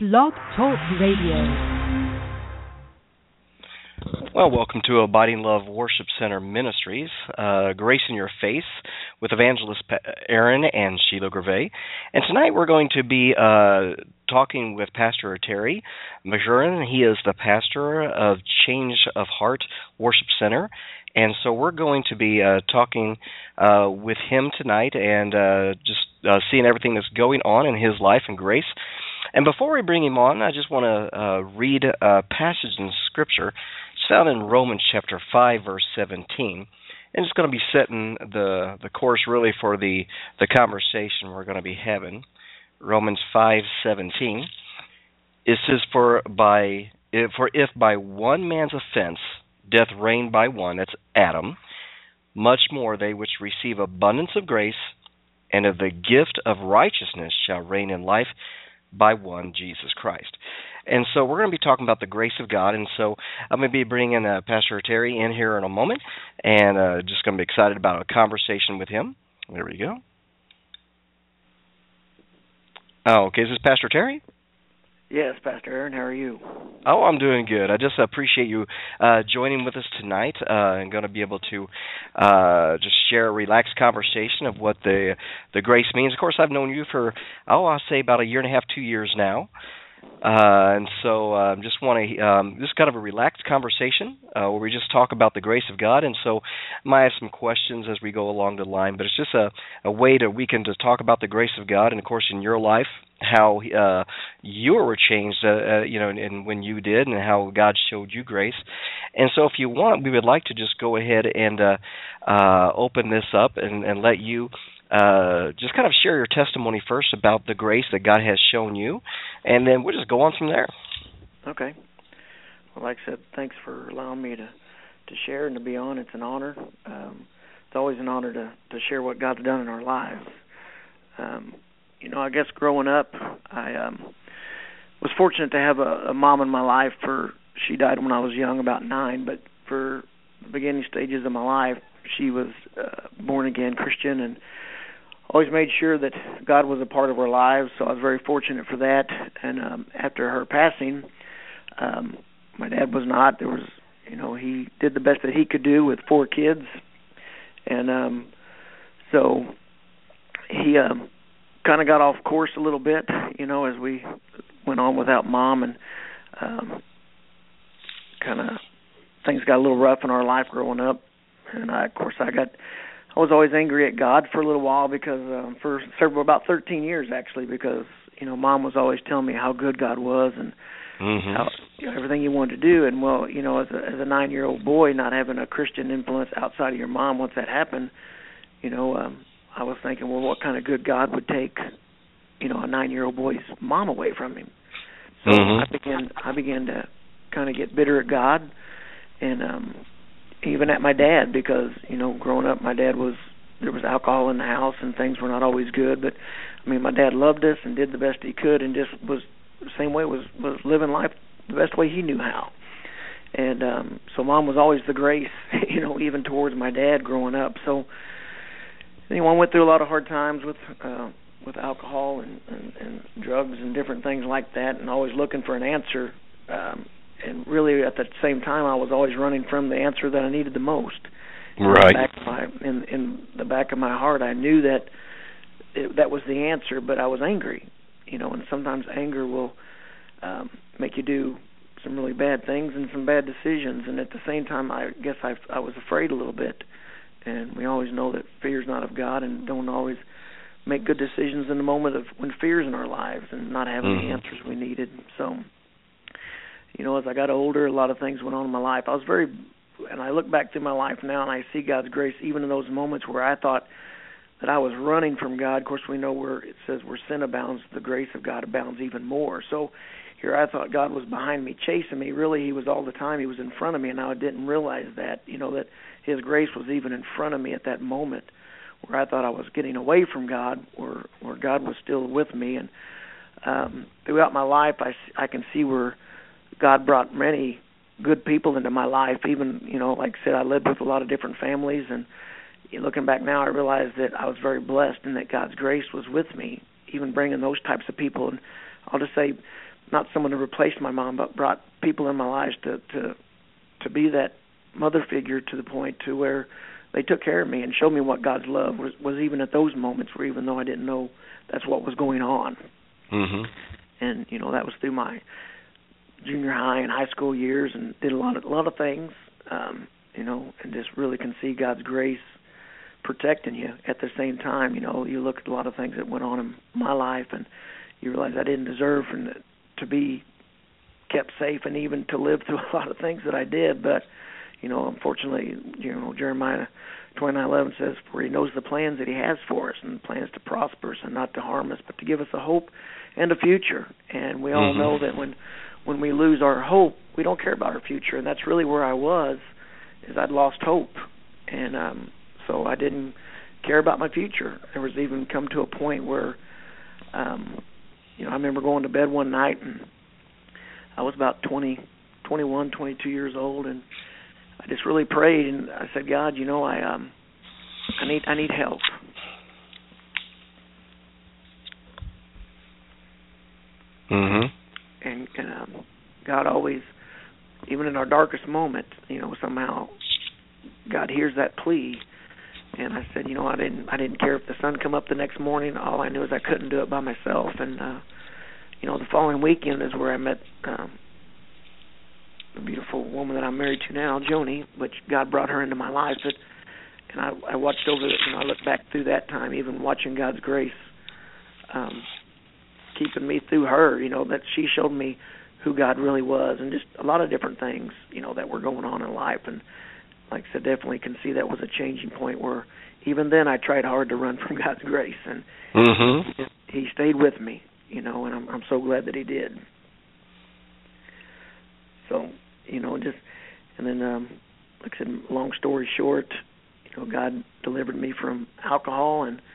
Blog Talk Radio. Well, welcome to Abiding Love Worship Center Ministries, Grace in Your Face, with Evangelist Aaron and Sheila Gervais. And tonight we're going to be talking with Pastor Terry Majurin. He is the pastor of Change of Heart Worship Center. And so we're going to be talking with him tonight and just seeing everything that's going on in his life and grace. And before we bring him on, I just want to read a passage in Scripture. It's found in Romans chapter 5, verse 17. And it's going to be setting the course really for the conversation we're going to be having. Romans 5:17. It says, For if by one man's offense death reigned by one, that's Adam, much more they which receive abundance of grace and of the gift of righteousness shall reign in life by one, Jesus Christ. And so we're going to be talking about the grace of God, and so I'm going to be bringing Pastor Terry in here in a moment, and just going to be excited about a conversation with him. There we go. Oh, okay, is this Pastor Terry? Yes, Pastor Aaron, how are you? Oh, I'm doing good. I just appreciate you joining with us tonight and going to be able to just share a relaxed conversation of what the grace means. Of course, I've known you for, I'll say about a year and a half, 2 years now. And so just want to, just kind of a relaxed conversation where we just talk about the grace of God. And so I might have some questions as we go along the line, but it's just a way we can just talk about the grace of God and, of course, in your life, how you were changed, and when you did, and how God showed you grace. And so if you want, we would like to just go ahead and open this up and let you just kind of share your testimony first about the grace that God has shown you, and then we'll just go on from there. Okay. Well, like I said, thanks for allowing me to share and to be on. It's an honor. It's always an honor to share what God's done in our lives. I guess growing up, I was fortunate to have a mom in my life. She died when I was young, about 9, but for the beginning stages of my life, she was born-again Christian and always made sure that God was a part of our lives, so I was very fortunate for that. And after her passing, my dad was not. There was, he did the best that he could do with 4 kids, and so he kind of got off course a little bit, as we went on without Mom, and kind of things got a little rough in our life growing up. And I was always angry at God for a little while because about 13 years actually, because Mom was always telling me how good God was and how, everything He wanted to do. And well, as a 9-year-old boy, not having a Christian influence outside of your mom, once that happened, I was thinking, well, what kind of good God would take, a 9-year-old boy's mom away from him? So I began to kind of get bitter at God, and even at my dad, because growing up, my dad there was alcohol in the house and things were not always good. But my dad loved us and did the best he could, and just was the same way, was living life the best way he knew how. And so Mom was always the grace, even towards my dad growing up. So I went through a lot of hard times with alcohol and drugs and different things like that, and always looking for an answer. And really, at the same time, I was always running from the answer that I needed the most. Right. In the back of my heart, I knew that that was the answer, but I was angry. And sometimes anger will make you do some really bad things and some bad decisions. And at the same time, I guess I was afraid a little bit. And we always know that fear is not of God, and don't always make good decisions in the moment of when fear is in our lives and not having the answers we needed. So, as I got older, a lot of things went on in my life. And I look back through my life now, and I see God's grace even in those moments where I thought that I was running from God. Of course, we know where it says where sin abounds, the grace of God abounds even more. So here I thought God was behind me, chasing me. Really, He was all the time. He was in front of me, and I didn't realize that, that His grace was even in front of me at that moment, where I thought I was getting away from God, where God was still with me. And throughout my life, I can see where God brought many good people into my life. Even, like I said, I lived with a lot of different families, and looking back now, I realize that I was very blessed and that God's grace was with me, even bringing those types of people. And I'll just say, not someone to replace my mom, but brought people in my lives to be that mother figure to the point to where they took care of me and showed me what God's love was even at those moments where even though I didn't know that's what was going on. Mm-hmm. And, you know, that was through my junior high and high school years, and did a lot of things, you know, and just really can see God's grace protecting you. At the same time, you know, you look at a lot of things that went on in my life, and you realize I didn't deserve to be kept safe and even to live through a lot of things that I did. But, you know, unfortunately, you know, Jeremiah 29:11 says, "For He knows the plans that He has for us, and plans to prosper us and not to harm us, but to give us a hope and a future." And we all know that when we lose our hope, we don't care about our future, and that's really where I was, is I'd lost hope, and so I didn't care about my future. There was even come to a point where, you know, I remember going to bed one night, and I was about 21, 22 years old, and I just really prayed, and I said, God, you know, I need help. Mm-hmm. And God always, even in our darkest moment, you know, somehow God hears that plea. And I said, you know, I didn't care if the sun come up the next morning. All I knew is I couldn't do it by myself. And you know, the following weekend is where I met the beautiful woman that I'm married to now, Joni, which God brought her into my life. And I watched over, you know, I look back through that time, even watching God's grace keeping me through her, you know, that she showed me who God really was, and just a lot of different things, you know, that were going on in life. And like I said, definitely can see that was a changing point where even then I tried hard to run from God's grace, and He stayed with me, you know, and I'm so glad that He did. So, you know, just, and then, like I said, long story short, you know, God delivered me from alcohol, and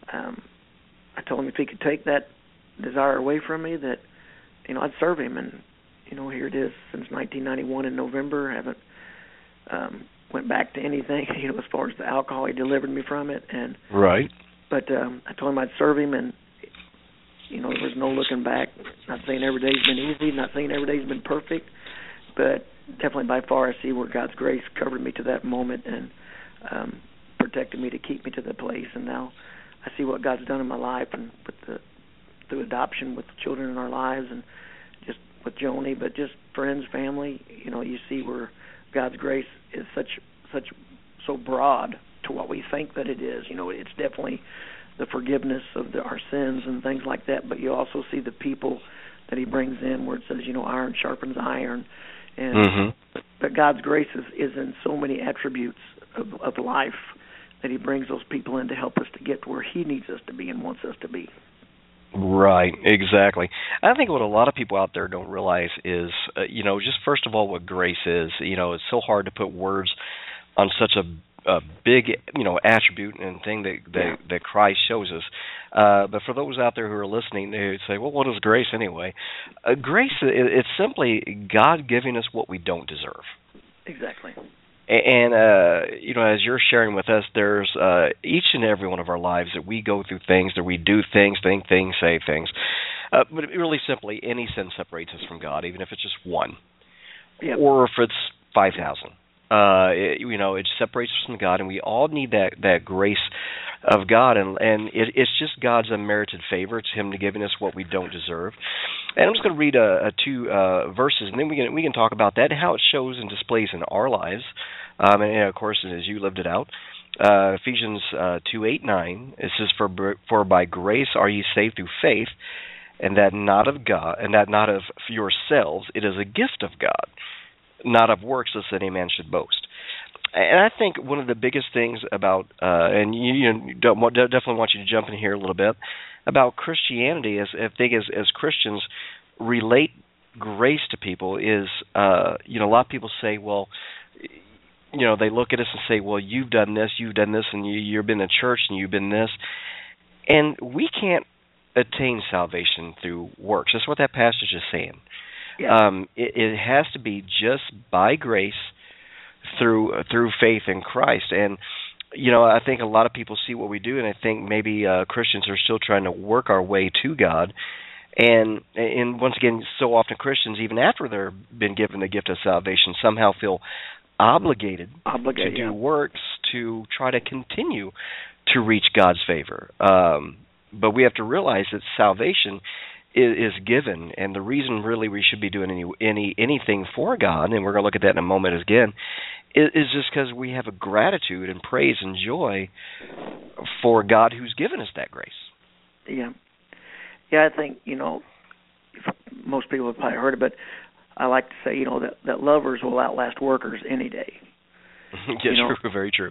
I told Him if He could take that desire away from me, that, you know, I'd serve Him. And, you know, here it is since 1991 in November. I haven't went back to anything, you know, as far as the alcohol. He delivered me from it. And right. But I told Him I'd serve Him, and, you know, there was no looking back. Not saying every day's been easy, not saying every day's been perfect, but definitely by far I see where God's grace covered me to that moment and protected me to keep me to the place. And now I see what God's done in my life, and with through adoption, with the children in our lives, and just with Joni, but just friends, family. You know, you see where God's grace is so broad to what we think that it is. You know, it's definitely the forgiveness of our sins and things like that, but you also see the people that He brings in, where it says, you know, iron sharpens iron. And but God's grace is in so many attributes of life that He brings those people in to help us to get to where He needs us to be and wants us to be. Right, exactly. I think what a lot of people out there don't realize is, you know, just first of all, what grace is. You know, it's so hard to put words on such a big, you know, attribute and thing that Christ shows us. But for those out there who are listening, they say, well, what is grace anyway? Grace, it's simply God giving us what we don't deserve. Exactly. And, you know, as you're sharing with us, there's each and every one of our lives that we go through things, that we do things, think things, say things. But really simply, any sin separates us from God, even if it's just one. Yep. Or if it's 5,000. You know, it separates us from God, and we all need that grace of God, and it's just God's unmerited favor. It's Him giving us what we don't deserve. And I'm just going to read two verses, and then we can talk about that and how it shows and displays in our lives, and of course as you lived it out. Ephesians 2:8-9. It says, "For by grace are ye saved through faith, and that not of God, and that not of yourselves. It is a gift of God, not of works, lest any man should boast." And I think one of the biggest things about, and you definitely want you to jump in here a little bit, about Christianity is, I think as Christians relate grace to people is, you know, a lot of people say, well, you know, they look at us and say, well, you've done this, and you've been in church, and you've been this. And we can't attain salvation through works. That's what that passage is saying. Yeah. It has to be just by grace through faith in Christ. And, you know, I think a lot of people see what we do, and I think maybe Christians are still trying to work our way to God. And once again, so often Christians, even after they've been given the gift of salvation, somehow feel obligated to do works to try to continue to reach God's favor. But we have to realize that salvation is given, and the reason really we should be doing anything for God, and we're going to look at that in a moment again, is just because we have a gratitude and praise and joy for God who's given us that grace. Yeah. Yeah, I think, most people have probably heard it, but I like to say, that lovers will outlast workers any day. Yes, true, very true.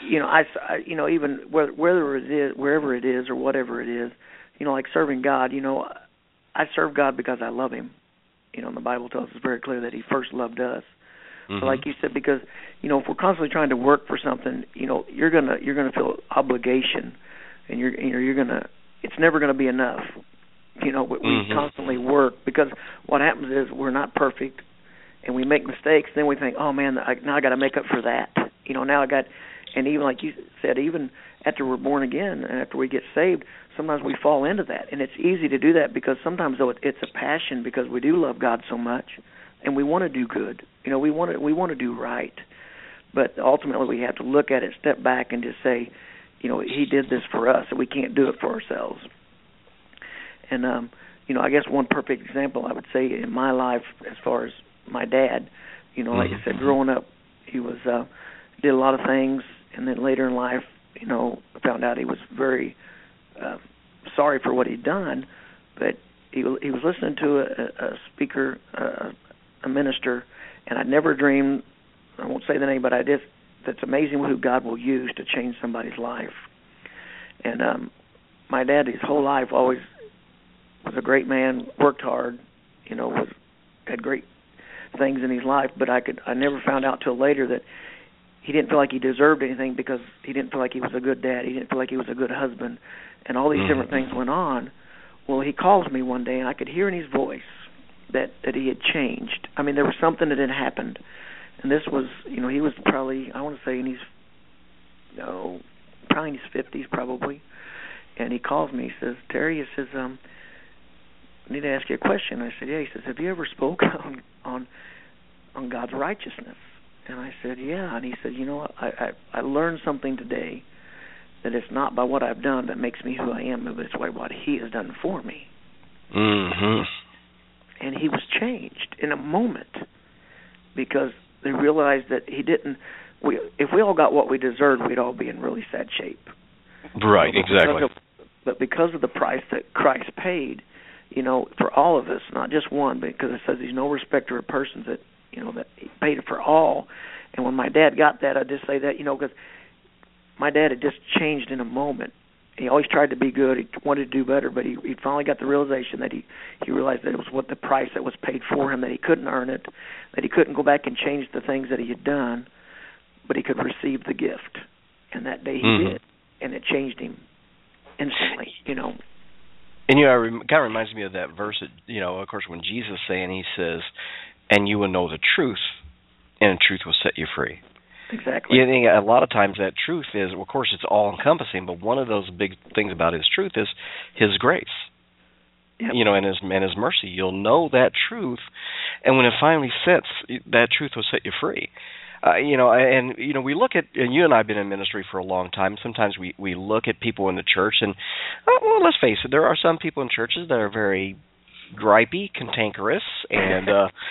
Even wherever it is or whatever it is, like serving God, I serve God because I love Him. And the Bible tells us very clear that He first loved us. Mm-hmm. So like you said, because, if we're constantly trying to work for something, you're gonna feel obligation, and you're gonna, it's never gonna be enough. We constantly work, because what happens is we're not perfect, and we make mistakes. Then we think, oh man, now I got to make up for that. Now I got, and even like you said, even after we're born again and after we get saved, sometimes we fall into that, and it's easy to do that because sometimes though it's a passion, because we do love God so much, and we want to do good. We want to do right, but ultimately we have to look at it, step back, and just say, He did this for us, and we can't do it for ourselves. And I guess one perfect example I would say in my life, as far as my dad, like I said, growing up, he was did a lot of things, and then later in life, found out he was very sorry for what he'd done, but he was listening to a speaker, a minister, and I never dreamed, I won't say the name, but that's amazing who God will use to change somebody's life. And my dad, his whole life, always was a great man, worked hard, had great things in his life, but I never found out till later that he didn't feel like he deserved anything, because he didn't feel like he was a good dad, he didn't feel like he was a good husband, and all these different things went on. Well, he calls me one day, and I could hear in his voice that he had changed. I mean, there was something that had happened, and this was, he was probably, I want to say in his, probably in his 50s probably, and he calls me, he says, Terry, he says, I need to ask you a question. I said, yeah. He says, have you ever spoken on God's righteousness? And I said, yeah. And he said, I learned something today, that it's not by what I've done that makes me who I am, but it's by what He has done for me. Mm-hmm. And he was changed in a moment, because they realized that he didn't. If we all got what we deserved, we'd all be in really sad shape. Right, exactly. But because of the price that Christ paid, for all of us, not just one, because it says He's no respecter of persons, that that He paid it for all. And when my dad got that, I just say that because my dad had just changed in a moment. He always tried to be good. He wanted to do better, but he finally got the realization that he realized that it was what the price that was paid for him, that he couldn't earn it, that he couldn't go back and change the things that he had done, but he could receive the gift. And that day he did, and it changed him instantly, And it kind of reminds me of that verse that, of course, when Jesus is saying, He says, and you will know the truth, and the truth will set you free. Exactly. A lot of times that truth is, of course, it's all-encompassing, but one of those big things about His truth is His grace. Yep. And His mercy. You'll know that truth, and when it finally sets, that truth will set you free. We look at, and you and I have been in ministry for a long time. Sometimes we look at people in the church, and let's face it, there are some people in churches that are very gripey, cantankerous, and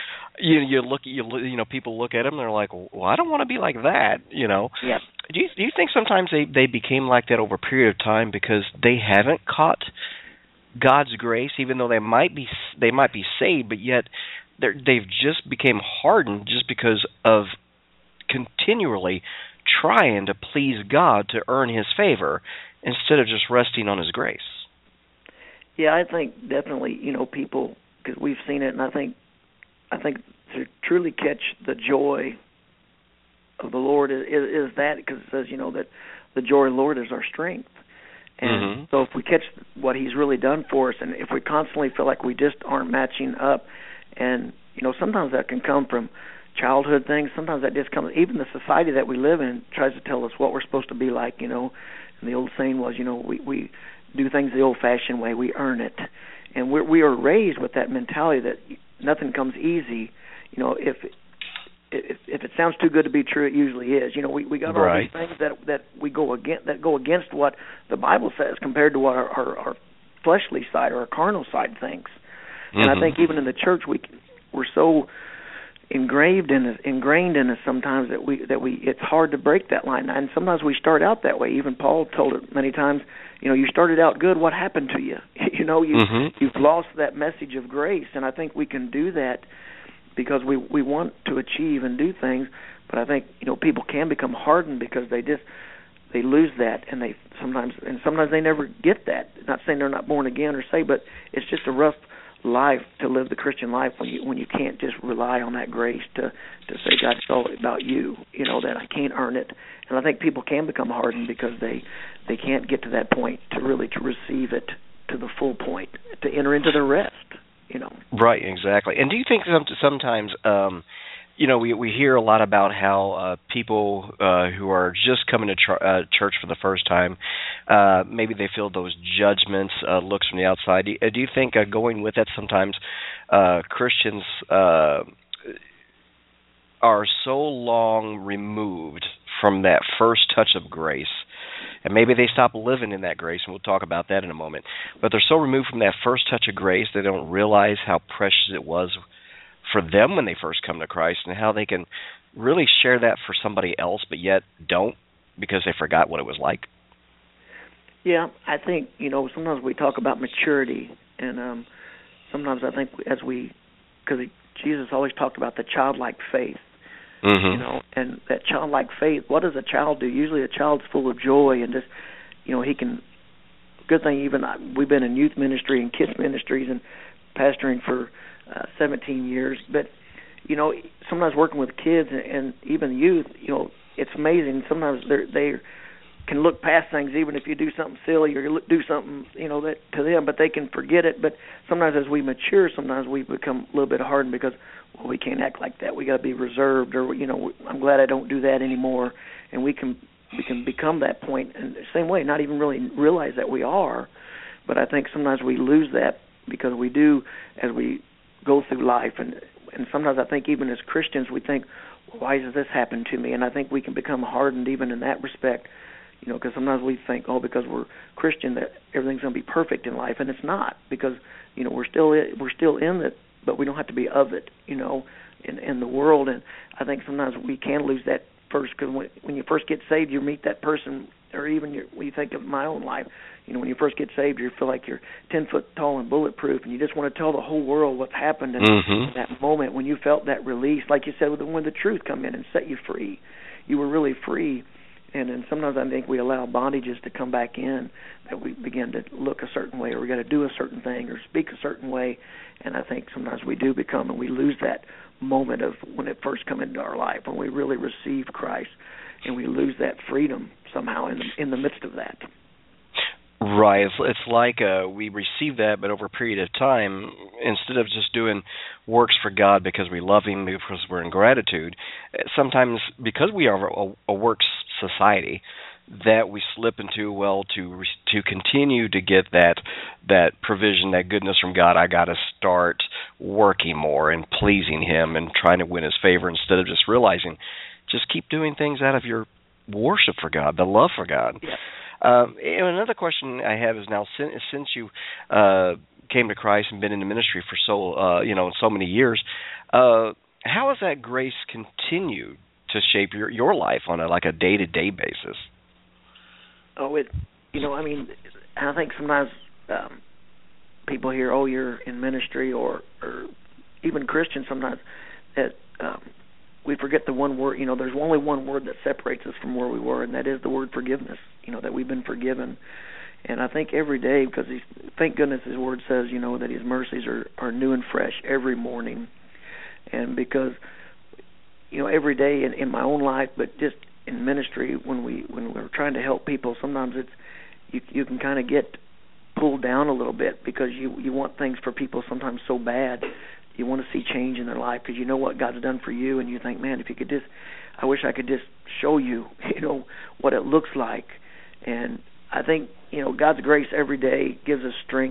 people look at them, and they're like, well, I don't want to be like that, Yep. Do you think sometimes they became like that over a period of time because they haven't caught God's grace, even though they might be saved, but yet they've just became hardened just because of continually trying to please God to earn His favor instead of just resting on His grace? Yeah, I think definitely, people, because we've seen it, and I think to truly catch the joy of the Lord is that, because it says, that the joy of the Lord is our strength. And so if we catch what He's really done for us, and if we constantly feel like we just aren't matching up, and, sometimes that can come from childhood things, sometimes that just comes, even the society that we live in tries to tell us what we're supposed to be like, and the old saying was, we do things the old-fashioned way, we earn it. and we are raised with that mentality that nothing comes easy. You know, if it sounds too good to be true, it usually is. You know, we got all these things that we go against what the Bible says compared to what our fleshly side or our carnal side thinks. And I think even in the church we're so ingrained in us sometimes that we it's hard to break that line. And sometimes we start out that way. Even Paul told it many times. You know, you started out good. What happened to you? You know, you've lost that message of grace. And I think we can do that because we want to achieve and do things. But I think, you know, people can become hardened because they lose that, and sometimes they never get that. Not saying they're not born again or saved, but it's just a rough life to live the Christian life when you can't just rely on that grace to say, God, it's all about you, you know, that I can't earn it. And I think people can become hardened because they can't get to that point to receive it to the full point, to enter into the rest, you know. Right, exactly. And do you think sometimes you know, we hear a lot about how people who are just coming to church for the first time, maybe they feel those judgments, looks from the outside. Do you think going with that sometimes Christians are so long removed from that first touch of grace, and maybe they stop living in that grace, and we'll talk about that in a moment, but they're so removed from that first touch of grace they don't realize how precious it was for them when they first come to Christ, and how they can really share that for somebody else, but yet don't because they forgot what it was like? Yeah, I think, you know, sometimes we talk about maturity, and sometimes I think because Jesus always talked about the childlike faith, you know, and that childlike faith, what does a child do? Usually a child's full of joy and just, you know, good thing even we've been in youth ministry and kids ministries and pastoring for 17 years, but you know, sometimes working with kids and even youth, you know, it's amazing. Sometimes they can look past things, even if you do something silly or do something, you know, that to them, but they can forget it. But sometimes as we mature, sometimes we become a little bit hardened because, well, we can't act like that. We got to be reserved, or you know, I'm glad I don't do that anymore. And we can become that point in the same way, not even really realize that we are. But I think sometimes we lose that because we do as we go through life, and sometimes I think even as Christians we think, well, why does this happen to me? And I think we can become hardened even in that respect, you know, because sometimes we think, oh, because we're Christian that everything's going to be perfect in life, and it's not, because you know we're still in it, but we don't have to be of it, you know, in the world. And I think sometimes we can lose that first, because when you first get saved, you meet that person, or even when you think of my own life. You know, when you first get saved, you feel like you're 10 foot tall and bulletproof, and you just want to tell the whole world what's happened in that moment when you felt that release. Like you said, when the truth come in and set you free, you were really free. And then sometimes I think we allow bondages to come back in, that we begin to look a certain way, or we got to do a certain thing or speak a certain way. And I think sometimes we do become, and we lose that moment of when it first come into our life, when we really receive Christ, and we lose that freedom somehow in the midst of that. Right. It's like we receive that, but over a period of time, instead of just doing works for God because we love Him, because we're in gratitude, sometimes because we are a works society, that we slip into, well, to continue to get that provision, that goodness from God, I got to start working more and pleasing Him and trying to win His favor, instead of just realizing, just keep doing things out of your worship for God, the love for God. Yeah. Another question I have is, now since you came to Christ and been in the ministry for so many years, how has that grace continued to shape your life on a day-to-day basis? Oh, I think sometimes people hear, oh, you're in ministry, or even Christians sometimes, that we forget the one word. You know, there's only one word that separates us from where we were, and that is the word forgiveness. You know, that we've been forgiven. And I think every day, because thank goodness His word says, you know, that His mercies are new and fresh every morning. And because, you know, every day in my own life, but just in ministry, when we're trying to help people, sometimes it's you can kind of get pulled down a little bit, because you want things for people sometimes so bad. You want to see change in their life because you know what God's done for you, and you think, man, if you could I wish I could just show you, you know, what it looks like. And I think, you know, God's grace every day gives us strength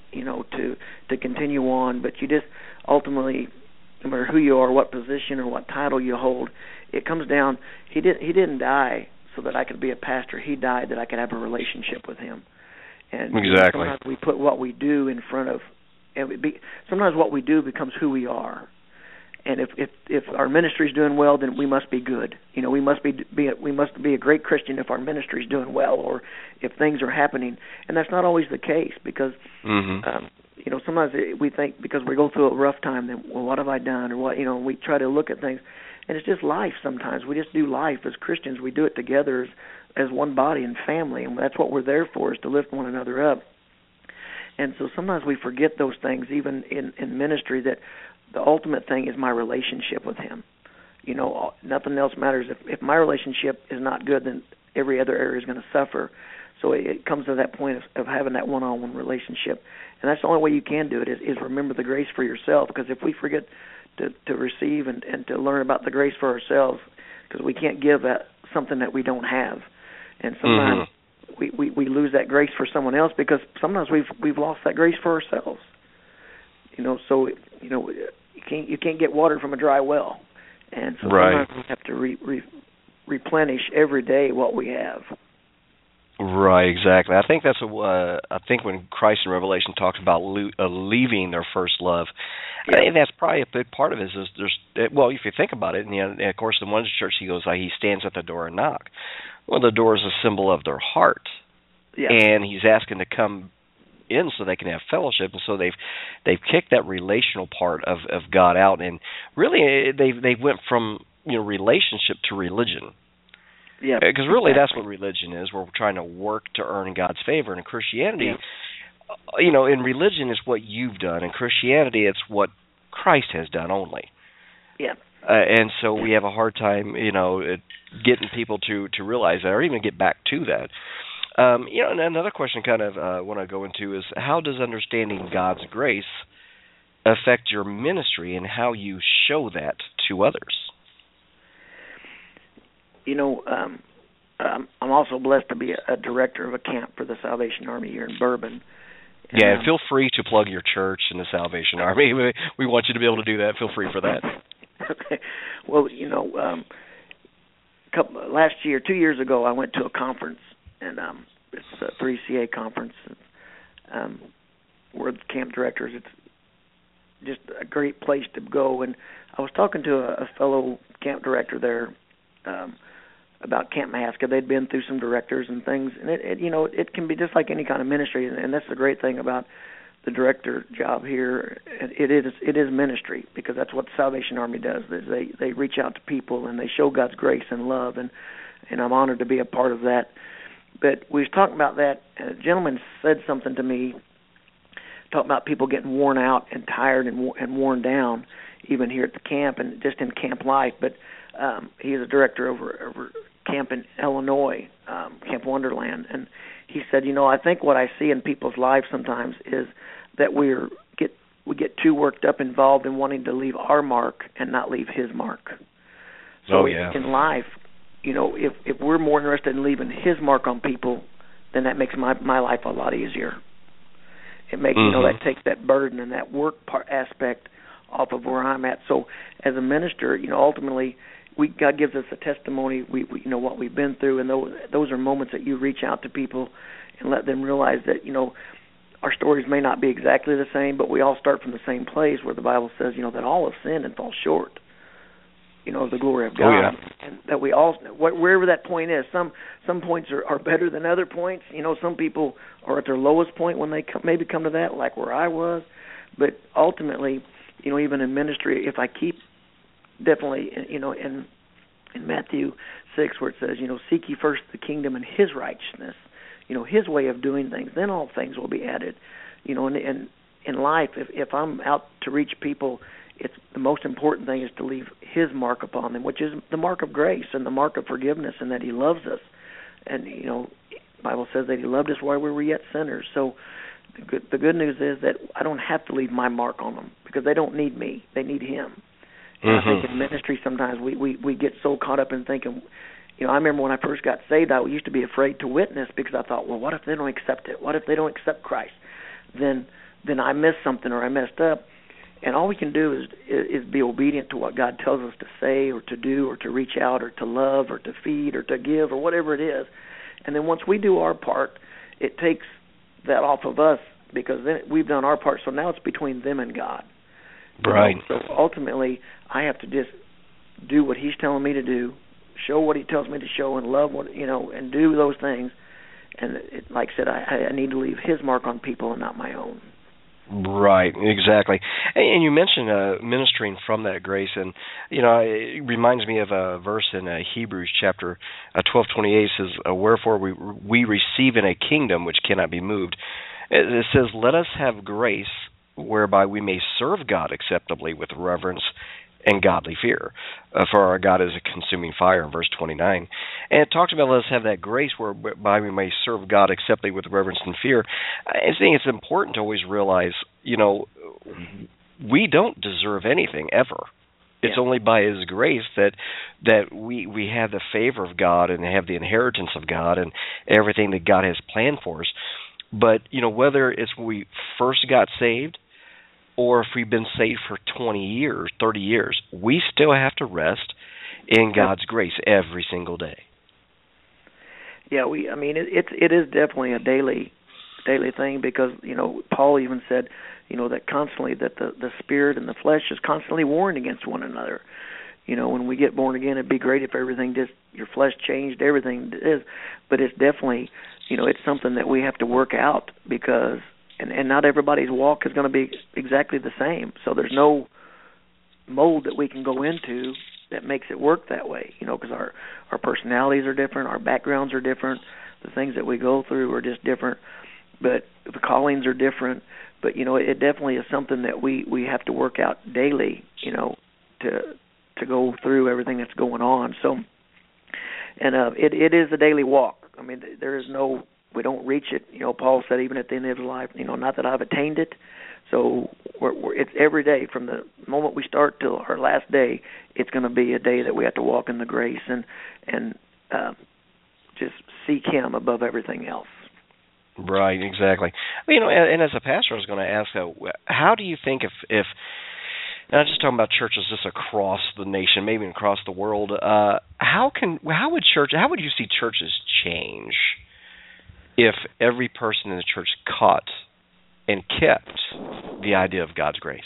to continue on. But you just ultimately, no matter who you are, what position or what title you hold, it comes down. He didn't die so that I could be a pastor. He died that I could have a relationship with him. And exactly. Sometimes we put what we do in front of, sometimes what we do becomes who we are. And if our ministry is doing well, then we must be good. We must be a great Christian if our ministry is doing well, or if things are happening. And that's not always the case, because sometimes we think because we go through a rough time, then what have I done, or what we try to look at things, and it's just life. Sometimes we just do life as Christians. We do it together as one body and family, and that's what we're there for, is to lift one another up. And so sometimes we forget those things, even in ministry, that the ultimate thing is my relationship with him. Nothing else matters. If my relationship is not good, then every other area is going to suffer. So it comes to that point of having that one-on-one relationship. And that's the only way you can do it, is remember the grace for yourself. Because if we forget to receive and to learn about the grace for ourselves, because we can't give something that we don't have. And sometimes we lose that grace for someone else, because sometimes we've lost that grace for ourselves. So you can't get water from a dry well, and so sometimes we have to replenish every day what we have. Right, exactly. I think I think when Christ in Revelation talks about leaving their first love, I think that's probably a big part of it. If you think about it, and of course, in one church he goes, he stands at the door and knock. Well, the door is a symbol of their heart, and he's asking to come in so they can have fellowship, and so they've kicked that relational part of God out, and really they went from relationship to religion. Yeah, because really that's what religion is. We're trying to work to earn God's favor. And in Christianity, in religion it's what you've done. In Christianity, it's what Christ has done only. Yeah. And so we have a hard time, getting people to realize that, or even get back to that. And another question kind of I want to go into is, how does understanding God's grace affect your ministry and how you show that to others? I'm also blessed to be a director of a camp for the Salvation Army here in Bourbon. And feel free to plug your church and the Salvation Army. We want you to be able to do that. Feel free for that. Okay. Well, 2 years ago, I went to a conference, and it's a 3CA conference. We're the camp directors. It's just a great place to go. And I was talking to a fellow camp director there about Camp Mahaska. They'd been through some directors and things, and it can be just like any kind of ministry, and that's the great thing about the director job here. It is ministry, because that's what the Salvation Army does. They reach out to people and they show God's grace and love, and I'm honored to be a part of that. But we was talking about that, and a gentleman said something to me, talking about people getting worn out and tired and worn down, even here at the camp and just in camp life. But he is a director over camp in Illinois, Camp Wonderland, and he said, I think what I see in people's lives sometimes is that we get too worked up, involved in wanting to leave our mark and not leave his mark. So in life, if we're more interested in leaving his mark on people, then that makes my life a lot easier. It makes that takes that burden and that work aspect off of where I'm at. So as a minister, ultimately, God gives us a testimony. We what we've been through, and those are moments that you reach out to people and let them realize that our stories may not be exactly the same, but we all start from the same place, where the Bible says that all have sinned and fall short of the glory of God, and that we all, wherever that point is, some points are better than other points. Some people are at their lowest point when they maybe come to that, like where I was. But ultimately, even in ministry, if I keep definitely, in Matthew 6, where it says, seek ye first the kingdom and his righteousness, his way of doing things, then all things will be added. And in life, if I'm out to reach people, it's the most important thing is to leave his mark upon them, which is the mark of grace and the mark of forgiveness, and that he loves us. And, the Bible says that he loved us while we were yet sinners. So the good news is that I don't have to leave my mark on them, because they don't need me. They need him. And I think in ministry sometimes we get so caught up in thinking, I remember when I first got saved, I used to be afraid to witness, because I thought, well, what if they don't accept it? What if they don't accept Christ? Then then I missed something or I messed up. And all we can do is be obedient to what God tells us to say or to do or to reach out or to love or to feed or to give or whatever it is. And then once we do our part, it takes that off of us because then we've done our part. So now it's between them and God. Right. So ultimately, I have to just do what He's telling me to do, show what He tells me to show, and love what and do those things. And like I said, I need to leave His mark on people and not my own. Right, exactly. And you mentioned ministering from that grace, and it reminds me of a verse in Hebrews chapter 12:28 says, "Wherefore we receive in a kingdom which cannot be moved." It says, "Let us have grace whereby we may serve God acceptably with reverence and godly fear. For our God is a consuming fire," in verse 29. And it talks about let us have that grace whereby we may serve God acceptably with reverence and fear. I think it's important to always realize, we don't deserve anything ever. It's only by His grace that we have the favor of God and have the inheritance of God and everything that God has planned for us. But, whether it's when we first got saved or if we've been saved for 20 years, 30 years, we still have to rest in God's grace every single day. Yeah, it is definitely a daily thing because, Paul even said, that constantly that the spirit and the flesh is constantly warring against one another. When we get born again, it'd be great if everything just, your flesh changed, everything is, but it's definitely, it's something that we have to work out because And not everybody's walk is going to be exactly the same. So there's no mold that we can go into that makes it work that way, because our personalities are different, our backgrounds are different, the things that we go through are just different, but the callings are different. But, it definitely is something that we have to work out daily, to go through everything that's going on. So, and it is a daily walk. I mean, there is no... We don't reach it. Paul said even at the end of his life, not that I've attained it. So it's every day from the moment we start till our last day, it's going to be a day that we have to walk in the grace and just seek Him above everything else. Right, exactly. And as a pastor, I was going to ask, how do you think if not just talking about churches just across the nation, maybe across the world, how would you see churches change if every person in the church caught and kept the idea of God's grace?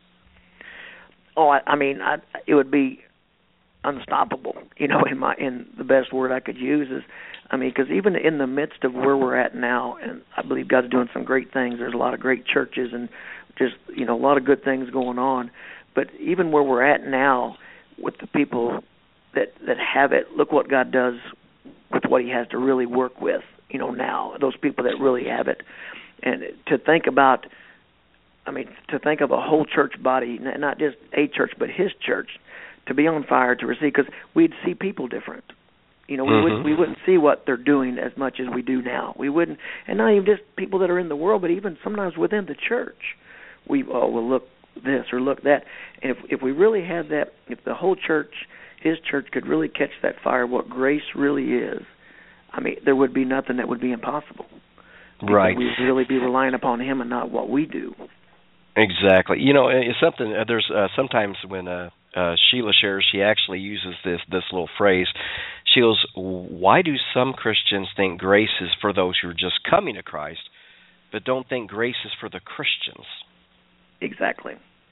It would be unstoppable. In the best word I could use is, because even in the midst of where we're at now, and I believe God's doing some great things. There's a lot of great churches and just a lot of good things going on. But even where we're at now, with the people that have it, look what God does with what He has to really work with. Now, those people that really have it. And to think about, to think of a whole church body, not just a church, but His church, to be on fire, to receive, because we'd see people different. We wouldn't see what they're doing as much as we do now. We wouldn't, and not even just people that are in the world, but even sometimes within the church. We'll look this or look that. And if we really had that, if the whole church, His church, could really catch that fire, what grace really is, there would be nothing that would be impossible. Right. We'd really be relying upon Him and not what we do. Exactly. It's something. There's sometimes when Sheila shares, she actually uses this little phrase. She goes, "Why do some Christians think grace is for those who are just coming to Christ, but don't think grace is for the Christians?" Exactly.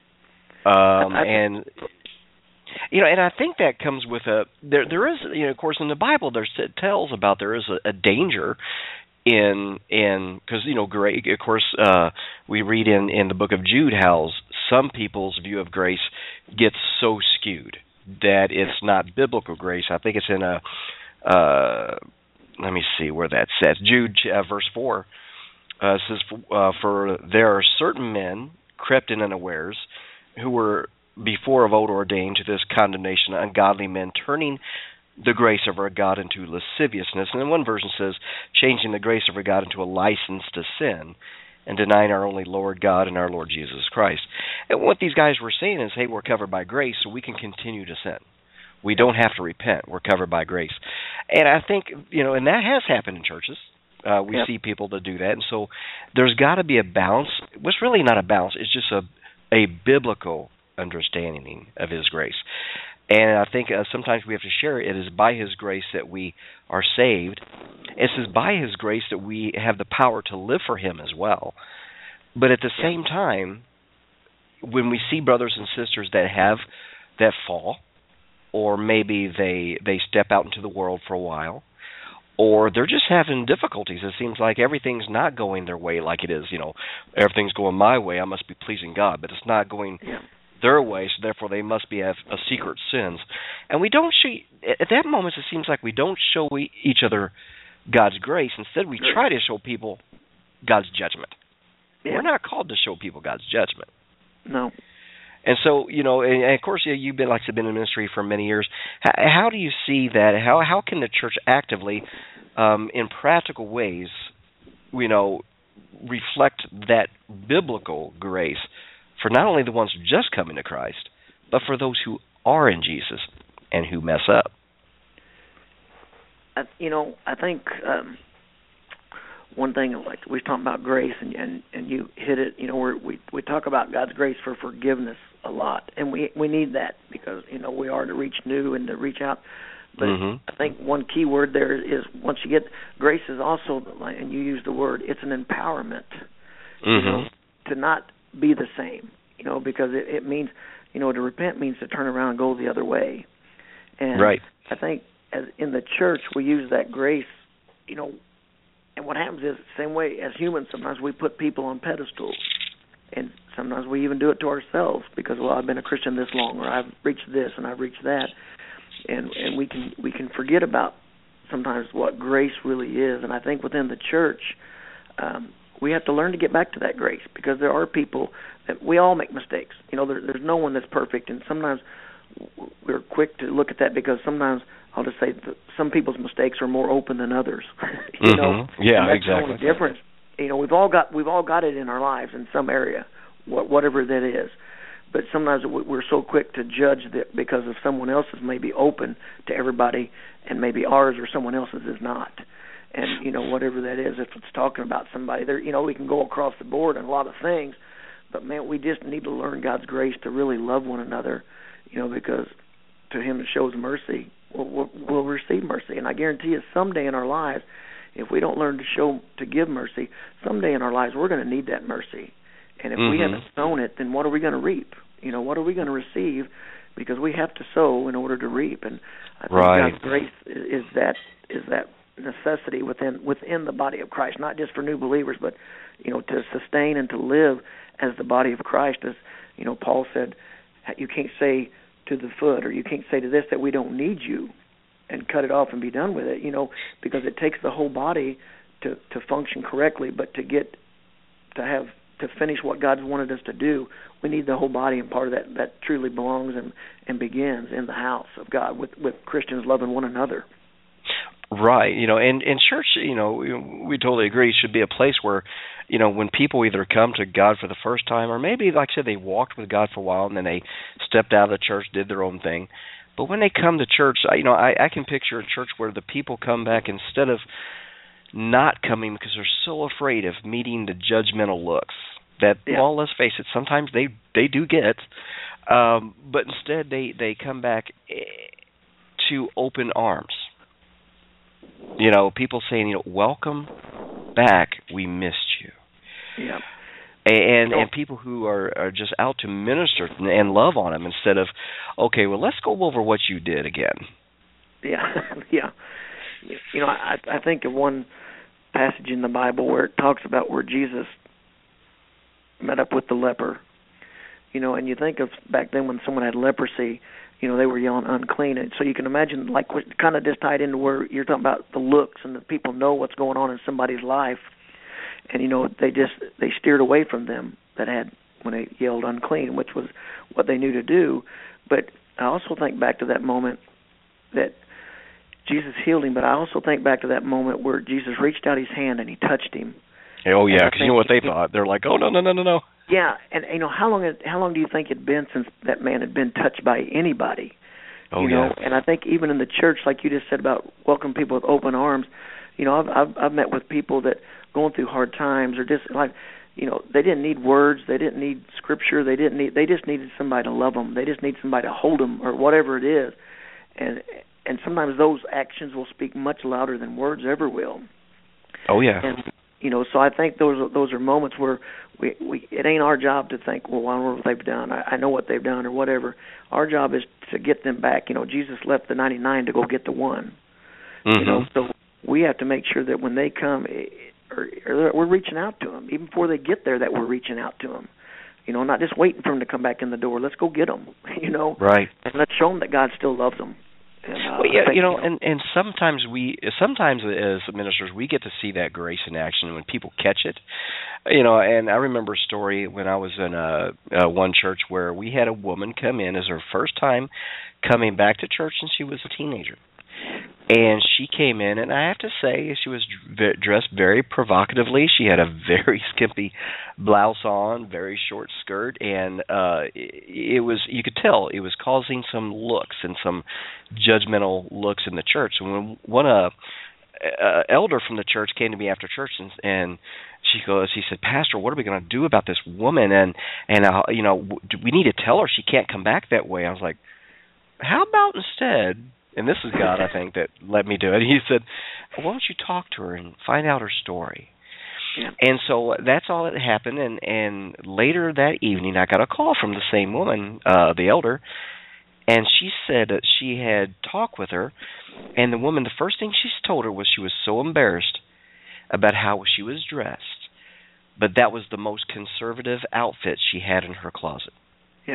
And I think that comes with there is, of course, in the Bible it tells about there is a danger in because of course we read in the book of Jude how some people's view of grace gets so skewed that it's not biblical grace. I think it's in let me see where that says. Jude verse 4 says, "For there are certain men crept in unawares, who were before of old ordained to this condemnation, ungodly men, turning the grace of our God into lasciviousness." And then one version says, "Changing the grace of our God into a license to sin, and denying our only Lord God and our Lord Jesus Christ." And what these guys were saying is, hey, we're covered by grace, so we can continue to sin. We don't have to repent. We're covered by grace. And I think, and that has happened in churches. We see people that do that, and so there's got to be a balance. It's really not a balance. It's just a biblical understanding of His grace. And I think sometimes we have to share it is by His grace that we are saved. It says by His grace that we have the power to live for Him as well. But at the same time, when we see brothers and sisters that fall, or maybe they step out into the world for a while, or they're just having difficulties. It seems like everything's not going their way like it is. Everything's going my way. I must be pleasing God, but it's not going their way, so therefore they must have a secret sins. And we don't show, at that moment it seems like we don't show each other God's grace. Instead, we try to show people God's judgment. Yeah. We're not called to show people God's judgment. No. And so, and of course, you've been, like I said, been in ministry for many years. How do you see that? How can the church actively, in practical ways, reflect that biblical grace for not only the ones just coming to Christ, but for those who are in Jesus and who mess up? I think one thing, like we talk about grace, and you hit it. We talk about God's grace for forgiveness a lot, and we need that because we are to reach new and to reach out. But I think one key word there is once you get grace is also, and you use the word, it's an empowerment. To not be the same. Because it means, to repent means to turn around and go the other way. And right. I think as in the church we use that grace, and what happens is the same way as humans, sometimes we put people on pedestals, and sometimes we even do it to ourselves because, well, I've been a Christian this long, or I've reached this and I've reached that, and we can forget about sometimes what grace really is. And I think within the church, we have to learn to get back to that grace because there are people that we all make mistakes. There's no one that's perfect, and sometimes we're quick to look at that because sometimes I'll just say that some people's mistakes are more open than others. Yeah, and that's exactly. The only difference. We've all got it in our lives in some area, whatever that is. But sometimes we're so quick to judge that because of someone else's may be open to everybody, and maybe ours or someone else's is not. And whatever that is, if it's talking about somebody, there, we can go across the board on a lot of things. But man, we just need to learn God's grace to really love one another, because to Him that shows mercy, we'll receive mercy. And I guarantee you, someday in our lives, if we don't learn to give mercy, someday in our lives we're going to need that mercy. And if we haven't sown it, then what are we going to reap? What are we going to receive? Because we have to sow in order to reap. And I think God's grace is that necessity within the body of Christ, not just for new believers, but to sustain and to live as the body of Christ. As Paul said, you can't say to the foot, or you can't say to this that we don't need you, and cut it off and be done with it. Because it takes the whole body to function correctly, but to finish what God's wanted us to do, we need the whole body, and part of that truly belongs and begins in the house of God with Christians loving one another. Right, and church, we totally agree, should be a place where, when people either come to God for the first time, or maybe, like I said, they walked with God for a while and then they stepped out of the church, did their own thing. But when they come to church, I can picture a church where the people come back instead of not coming because they're so afraid of meeting the judgmental looks that, well, let's face it, sometimes they do get, but instead they come back to open arms. People saying, welcome back, we missed you. Yeah. And people who are just out to minister and love on them instead of, okay, well, let's go over what you did again. Yeah, yeah. I think of one passage in the Bible where it talks about where Jesus met up with the leper. And you think of back then when someone had leprosy, they were yelling unclean. And so you can imagine, like, kind of just tied into where you're talking about the looks and the people know what's going on in somebody's life. And, they steered away from them when they yelled unclean, which was what they knew to do. But I also think back to that moment that Jesus healed him, but I also think back to that moment where Jesus reached out His hand and He touched him. Oh, yeah, because what they thought. They're like, oh, no. Yeah, and how long do you think it'd been since that man had been touched by anybody? Oh, yeah. And I think even in the church, like you just said about welcome people with open arms, I've met with people that going through hard times or just like, they didn't need words, they didn't need scripture, they just needed somebody to love them, they just need somebody to hold them or whatever it is, and sometimes those actions will speak much louder than words ever will. Oh yeah. And so I think those are moments where we it ain't our job to think, well, I don't know what they've done, I know what they've done or whatever. Our job is to get them back. Jesus left the 99 to go get the one. Mm-hmm. So we have to make sure that when they come, or we're reaching out to them, even before they get there, that we're reaching out to them. Not just waiting for them to come back in the door. Let's go get them. Right. And let's show them that God still loves them. And, well, yeah, and sometimes as ministers we get to see that grace in action when people catch it. And I remember a story when I was in one church where we had a woman come in as her first time coming back to church, and she was a teenager. And she came in, and I have to say, she was dressed very provocatively. She had a very skimpy blouse on, very short skirt, and it was, you could tell it was causing some looks and some judgmental looks in the church. And when one elder from the church came to me after church, and he said, Pastor, what are we going to do about this woman? And do we need to tell her she can't come back that way? I was like, how about instead? And this is God, I think, that let me do it. He said, well, why don't you talk to her and find out her story? Yeah. And so that's all that happened. And later that evening, I got a call from the same woman, the elder, and she said that she had talked with her, and the woman, the first thing she told her was she was so embarrassed about how she was dressed, but that was the most conservative outfit she had in her closet. Yeah.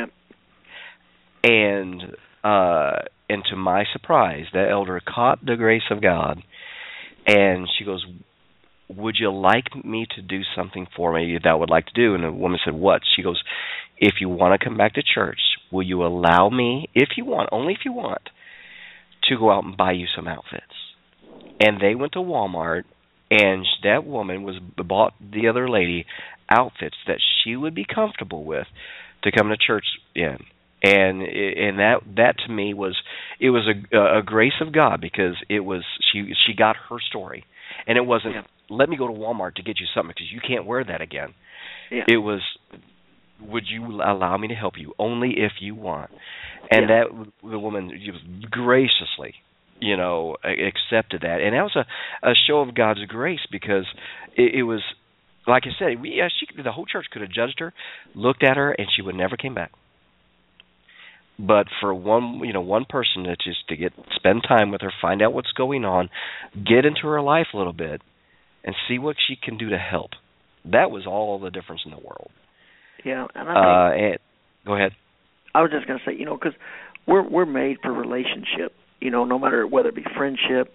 And to my surprise, that elder caught the grace of God, and she goes, would you like me to do something for me that I would like to do? And the woman said, what? She goes, if you want to come back to church, will you allow me, if you want, only if you want, to go out and buy you some outfits? And they went to Walmart, and that woman bought the other lady outfits that she would be comfortable with to come to church in. And that to me was a grace of God, because it was she got her story, and it wasn't let me go to Walmart to get you something because you can't wear that again. Yeah. It was, would you allow me to help you only if you want? And that the woman graciously accepted that, and that was a show of God's grace, because it was, like I said, the whole church could have judged her, looked at her, and she would never came back. But for one person to spend time with her, find out what's going on, get into her life a little bit, and see what she can do to help. That was all the difference in the world. Yeah, and I think, go ahead. I was just going to say, because we're made for relationship. No matter whether it be friendship,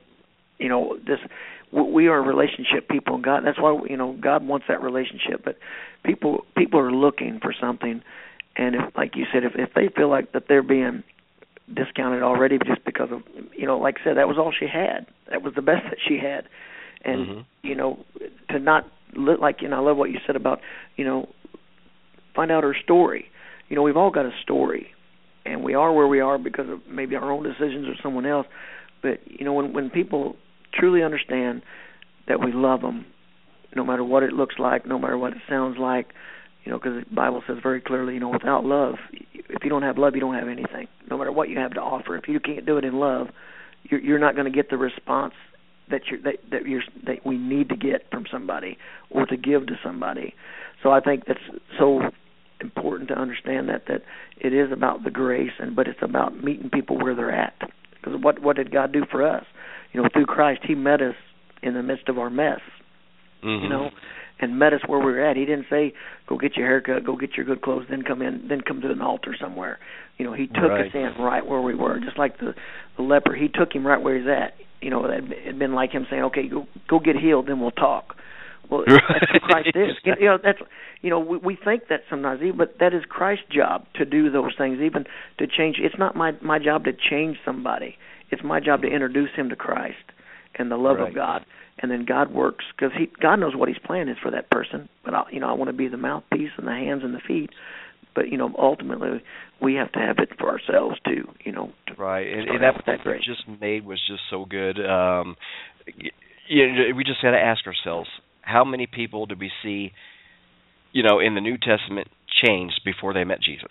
we are relationship people, and God. That's why God wants that relationship. But people are looking for something. And if, like you said, if they feel like that they're being discounted already just because of, like I said, that was all she had. That was the best that she had. And, to not, I love what you said about, find out her story. We've all got a story. And we are where we are because of maybe our own decisions or someone else. But, when people truly understand that we love them, no matter what it looks like, no matter what it sounds like, because the Bible says very clearly, without love, if you don't have love, you don't have anything. No matter what you have to offer, if you can't do it in love, you're not going to get the response that we need to get from somebody or to give to somebody. So I think that's so important to understand that it is about the grace, but it's about meeting people where they're at. Because what did God do for us? Through Christ, He met us in the midst of our mess. Mm-hmm. And met us where we were at. He didn't say, go get your haircut, go get your good clothes, then come to an altar somewhere. He took us in right where we were. Just like the leper, He took him right where he's at. It had been like Him saying, okay, go get healed, then we'll talk. Well, that's who Christ is. We think that sometimes, but that is Christ's job to do those things, even to change. It's not my job to change somebody. It's my job to introduce him to Christ and the love of God. And then God works, because God knows what His plan is for that person. But I want to be the mouthpiece and the hands and the feet. But ultimately, we have to have it for ourselves too. Right, and that point that you just made was just so good. we just got to ask ourselves, how many people do we see, in the New Testament changed before they met Jesus?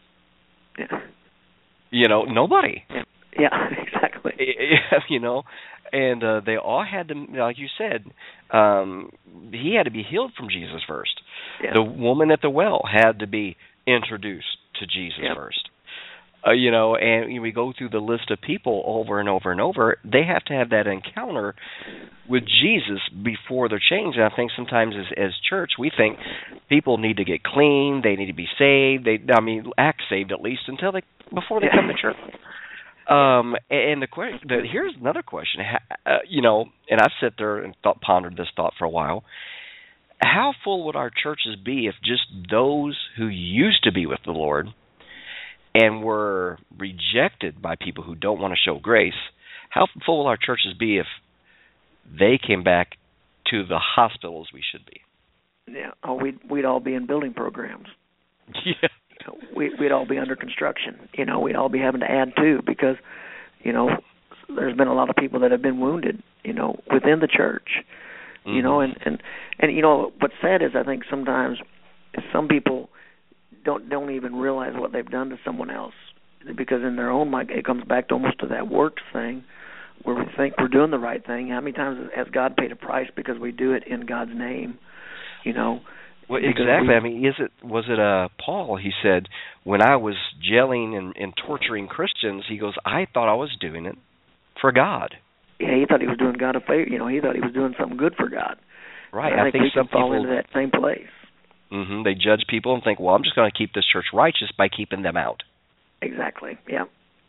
Yeah. Nobody. Yeah, exactly. And they all had to, like you said, he had to be healed from Jesus first. Yeah. The woman at the well had to be introduced to Jesus first. And we go through the list of people over and over and over. They have to have that encounter with Jesus before they're changed. And I think sometimes as church, we think people need to get clean, they need to be saved, act saved at least before they come to church. And here's another question. And I've sat there and pondered this thought for a while. How full would our churches be if just those who used to be with the Lord and were rejected by people who don't want to show grace, how full will our churches be if they came back to the hospital as we should be? Yeah. Oh, we'd all be in building programs. Yeah. We'd all be under construction. We'd all be having to add to because, there's been a lot of people that have been wounded, within the church. Mm-hmm. And what's sad is I think sometimes some people don't even realize what they've done to someone else, because in their own mind it comes back to almost to that works thing where we think we're doing the right thing. How many times has God paid a price because we do it in God's name? Well, exactly. Was it Paul? He said, when I was jailing and torturing Christians, he goes, I thought I was doing it for God. Yeah, he thought he was doing God a favor. He thought he was doing something good for God. Right. I think we some can fall people into that same place. Mm-hmm. They judge people and think, well, I'm just going to keep this church righteous by keeping them out. Exactly. Yeah.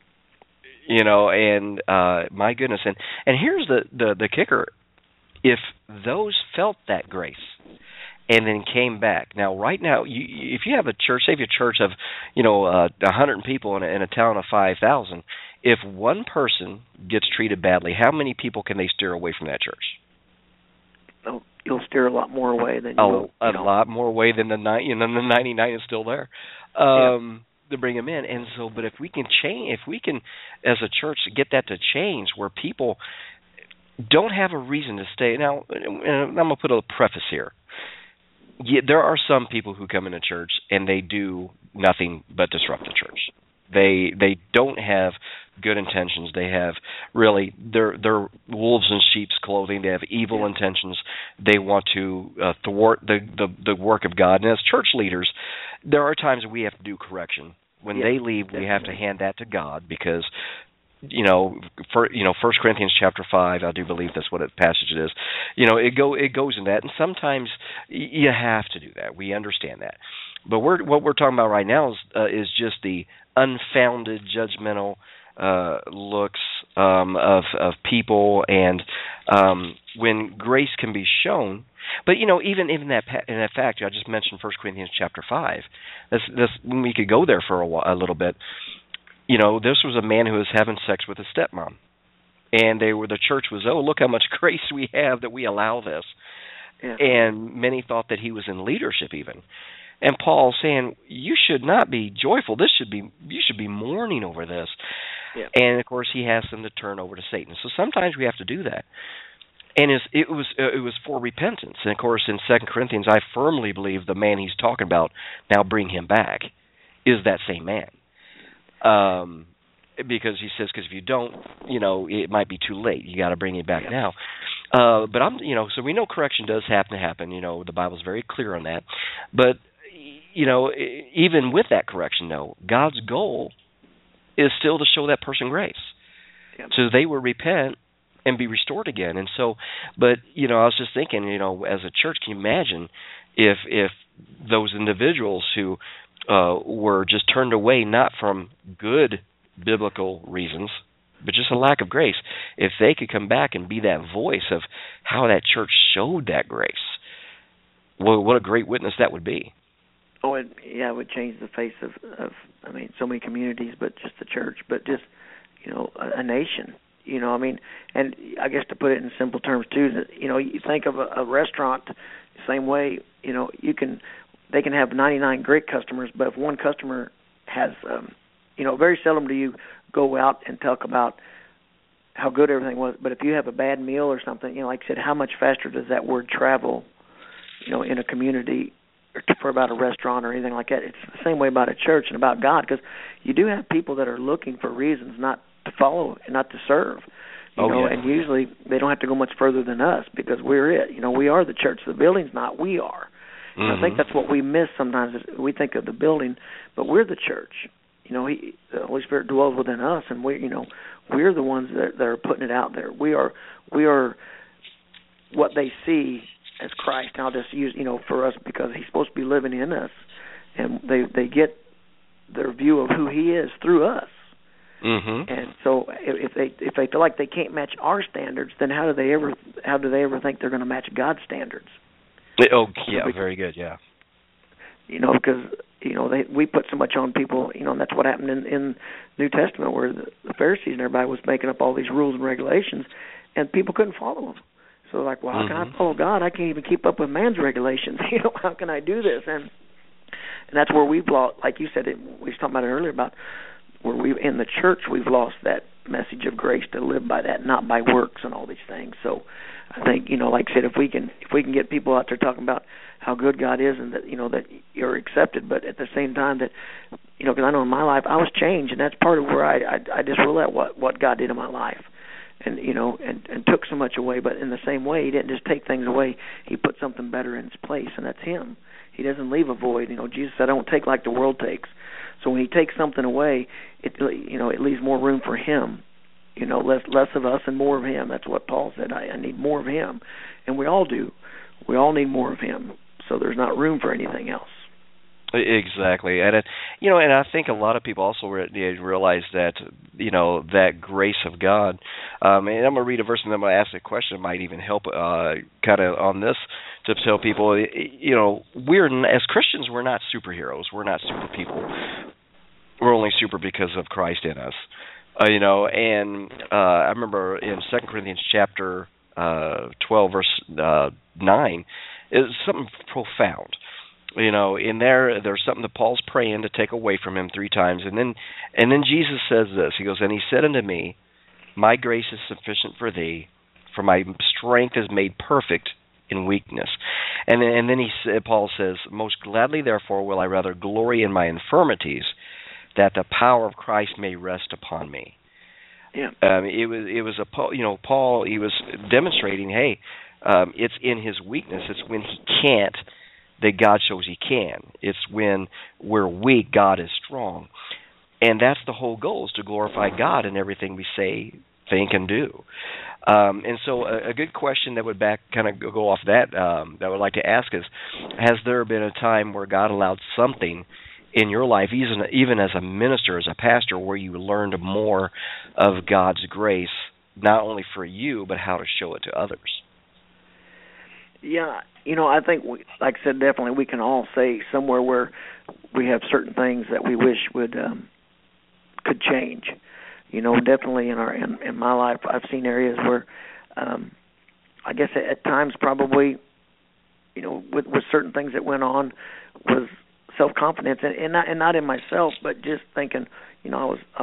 And my goodness, and here's the kicker: if those felt that grace and then came back. Now, right now, if you have a church, say if you have a church of 100 people in a town of 5,000, if one person gets treated badly, how many people can they steer away from that church? Oh, you'll steer a lot more away than a lot more away than the 99 is still there. To bring them in. And so, but if we can as a church get that to change, where people don't have a reason to stay. Now, I'm going to put a preface here. Yeah, there are some people who come into church and they do nothing but disrupt the church. They don't have good intentions. They have really they're wolves in sheep's clothing. They have evil intentions. They want to thwart the work of God. And as church leaders, there are times we have to do correction. When they leave, we have to hand that to God, because 1 Corinthians chapter 5, I do believe that's what passage it is. It goes in that, and sometimes you have to do that. We understand that, but what we're talking about right now is just the unfounded judgmental looks of people, and when grace can be shown. But even in that fact, I just mentioned 1 Corinthians chapter 5. This we could go there for a little bit. This was a man who was having sex with his stepmom, and the church was, look how much grace we have that we allow this, and many thought that he was in leadership even. And Paul's saying, you should not be joyful. You should be mourning over this. Yeah. And of course, he has them to turn over to Satan. So sometimes we have to do that. And it was for repentance. And of course, in 2 Corinthians, I firmly believe the man he's talking about, now bring him back, is that same man. Because he says, because if you don't, it might be too late. You got to bring him back now. But so we know correction does have to happen. The Bible's very clear on that. But even with that correction, though, God's goal is still to show that person grace, so they will repent and be restored again. And so, but I was just thinking, as a church, can you imagine if those individuals who were just turned away, not from good biblical reasons, but just a lack of grace, if they could come back and be that voice of how that church showed that grace, well, what a great witness that would be. Oh, it would change the face of so many communities, but just the church, but just, a nation, and I guess to put it in simple terms too, you think of a restaurant the same way, they can have 99 great customers, but if one customer has, very seldom do you go out and talk about how good everything was. But if you have a bad meal or something, like I said, how much faster does that word travel, in a community or for about a restaurant or anything like that? It's the same way about a church and about God, because you do have people that are looking for reasons not to follow and not to serve. And usually they don't have to go much further than us, because we're it. We are the church. The building's not. We are. And I think that's what we miss sometimes. Is we think of the building, but we're the church. The Holy Spirit dwells within us, and we're the ones that are putting it out there. We are what they see as Christ. Now, just use for us, because He's supposed to be living in us, and they get their view of who He is through us. Mm-hmm. And so, if they feel like they can't match our standards, then how do they ever think they're going to match God's standards? Oh, yeah, very good, yeah. Because we put so much on people, and that's what happened in New Testament, where the Pharisees and everybody was making up all these rules and regulations, and people couldn't follow them. So like, well, how can I follow God? I can't even keep up with man's regulations. How can I do this? And that's where we've lost, like you said, we were talking about it earlier, about where in the church we've lost that message of grace to live by that, not by works and all these things. So I think, like I said, if we can get people out there talking about how good God is, and that that you're accepted, but at the same time that because I know in my life I was changed, and that's part of where I just realized what God did in my life, and and took so much away. But in the same way, He didn't just take things away; He put something better in its place, and that's Him. He doesn't leave a void. Jesus said, "I don't take like the world takes." So when He takes something away, it leaves more room for Him. Less of us and more of Him. That's what Paul said. I need more of Him, and we all do. We all need more of Him. So there's not room for anything else. Exactly, and and I think a lot of people also realize that that grace of God. And I'm going to read a verse, and then I'm going to ask a question. It might even help kind of on this to tell people. We're as Christians, we're not superheroes. We're not super people. We're only super because of Christ in us. And I remember in 2 Corinthians chapter 12, verse 9, is something profound. In there's something that Paul's praying to take away from him 3 times, and then Jesus says this. He goes, "And He said unto me, My grace is sufficient for thee, for my strength is made perfect in weakness." And then Paul says, "Most gladly, therefore, will I rather glory in my infirmities, that the power of Christ may rest upon me." Yeah. It was Paul. He was demonstrating, hey, it's in his weakness. It's when he can't that God shows He can. It's when we're weak, God is strong, and that's the whole goal: is to glorify God in everything we say, think, and do. And so, a good question that would kind of go off that I would like to ask is: has there been a time where God allowed something in your life, even as a minister, as a pastor, where you learned more of God's grace, not only for you, but how to show it to others? Yeah, I think, like I said, definitely we can all say somewhere where we have certain things that we wish could change. Definitely in my life, I've seen areas where, I guess at times probably, with certain things that went on, was self-confidence, and not in myself, but just thinking, I was I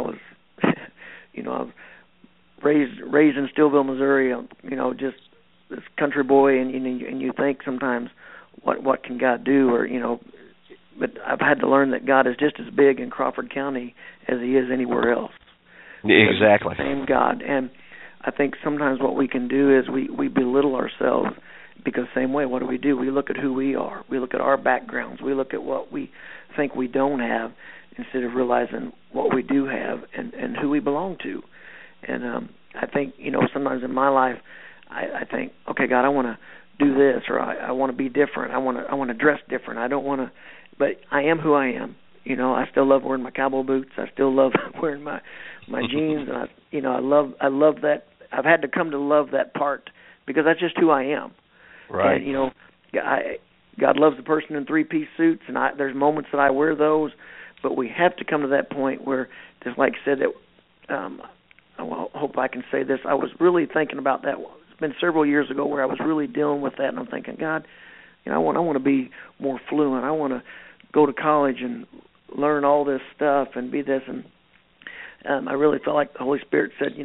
was raised in Stillville, Missouri, just this country boy, and you think sometimes, what can God do, or but I've had to learn that God is just as big in Crawford County as He is anywhere else. Exactly. It's the same God, and I think sometimes what we can do is we belittle ourselves, because same way, what do? We look at who we are. We look at our backgrounds. We look at what we think we don't have, instead of realizing what we do have and who we belong to. And I think sometimes in my life, I think, okay, God, I want to do this, or I want to be different. I want to dress different. I don't want to, but I am who I am. I still love wearing my cowboy boots. I still love wearing my jeans, and I love that. I've had to come to love that part, because that's just who I am. Right. And, God loves the person in 3-piece suits, and there's moments that I wear those, but we have to come to that point where, just like I said, that I hope I can say this. I was really thinking about that. It's been several years ago where I was really dealing with that, and I'm thinking, God, I want to be more fluent. I want to go to college and learn all this stuff and be this. And I really felt like the Holy Spirit said,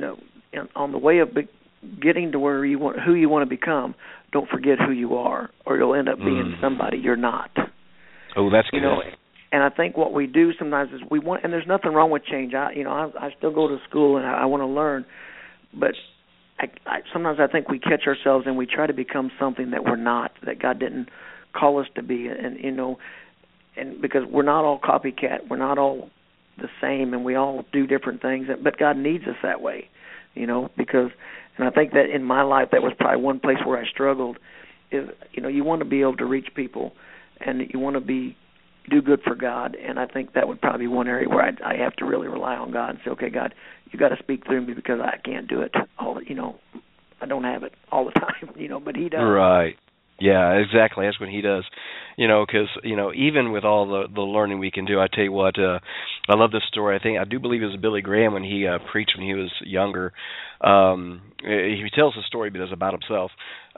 on the way of getting to where who you want to become, don't forget who you are, or you'll end up being somebody you're not. Oh, that's good. And I think what we do sometimes is we want, and there's nothing wrong with change. I still go to school and I want to learn, but sometimes I think we catch ourselves and we try to become something that we're not, that God didn't call us to be, and because we're not all copycat, we're not all the same, and we all do different things, but God needs us that way, because, and I think that in my life that was probably one place where I struggled, is, you want to be able to reach people, and you want to do good for God, and I think that would probably be one area where I have to really rely on God and say, okay, God, you got to speak through me because I can't do it all, I don't have it all the time, but He does. Right. Yeah, exactly. That's what He does. Because even with all the learning we can do, I tell you what, I love this story. I do believe it was Billy Graham when he preached when he was younger. He tells the story, but it's about himself.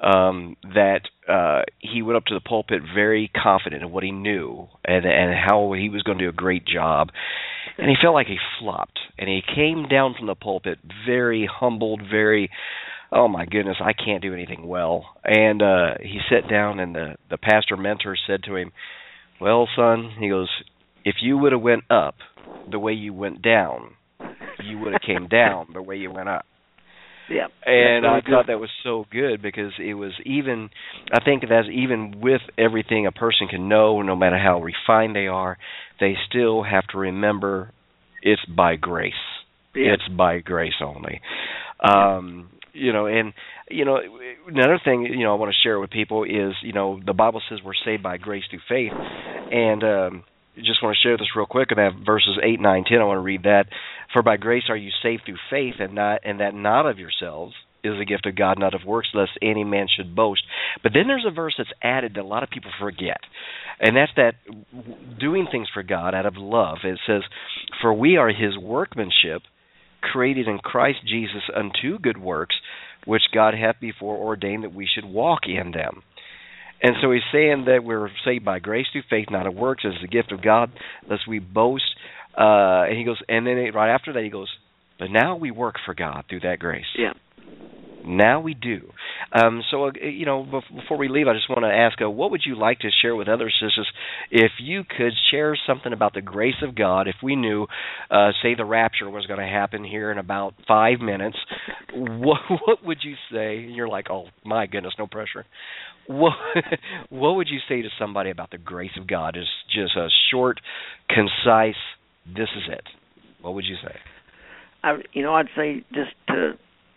That he went up to the pulpit very confident in what he knew and how he was going to do a great job, and he felt like he flopped. And he came down from the pulpit very humbled, very, oh my goodness, I can't do anything well. And he sat down, and the pastor mentor said to him, well, son, he goes, if you would have went up the way you went down, you would have came down the way you went up. Yeah. And I thought that was so good because it was even, I think that's even with everything a person can know, no matter how refined they are, they still have to remember it's by grace. Yeah. It's by grace only. And another thing, I want to share with people is, the Bible says we're saved by grace through faith. And just want to share this real quick, and have verses 8, 9, 10. I want to read that. For by grace are you saved through faith, and that not of yourselves is a gift of God, not of works, lest any man should boast. But then there's a verse that's added that a lot of people forget, and that's that doing things for God out of love. It says, for we are His workmanship, created in Christ Jesus unto good works, which God hath before ordained that we should walk in them. And so he's saying that we're saved by grace through faith, not of works, as the gift of God, lest we boast. And he goes, and then right after that he goes, but now we work for God through that grace. Yeah. Now we do. Before we leave, I just want to ask, what would you like to share with others? Just if you could share something about the grace of God, if we knew, say, the rapture was going to happen here in about 5 minutes, what would you say? And you're like, oh, my goodness, no pressure. What would you say to somebody about the grace of God? Just a short, concise, this is it. What would you say? I'd say just to,